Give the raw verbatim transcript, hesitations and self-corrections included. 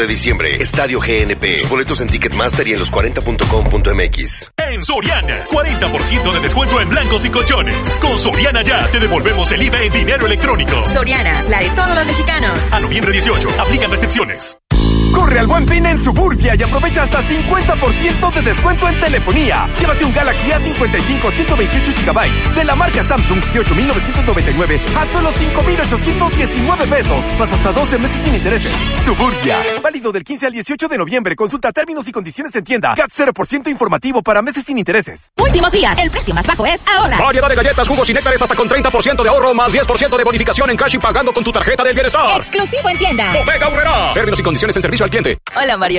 de diciembre, Estadio G N P. Boletos en Ticketmaster y en los cuarenta punto com punto m x. En Soriana, cuarenta por ciento de descuento en blancos y colchones. Con Soriana Ya te devolvemos el I V A en dinero electrónico. Soriana, la de todos los mexicanos. A noviembre dieciocho, aplican restricciones. Corre al Buen Fin en Suburbia y aprovecha hasta cincuenta por ciento de descuento en telefonía. Llévate un Galaxy A cincuenta y cinco ciento veintiocho gigabytes de la marca Samsung de ocho mil novecientos noventa y nueve a solo cinco mil ochocientos diecinueve pesos, más hasta doce meses sin intereses. Suburbia, válido del quince al dieciocho de noviembre. Consulta términos y condiciones en tienda. C A T cero por ciento informativo para meses sin intereses. Últimos días, el precio más bajo es ahora. Variedad de galletas, jugos y néctares hasta con treinta por ciento de ahorro más diez por ciento de bonificación en cash y pagando con tu tarjeta del bienestar. Exclusivo en tienda. Bodega Aurrerá. Términos y condiciones en servicio al cliente. Hola, Mario.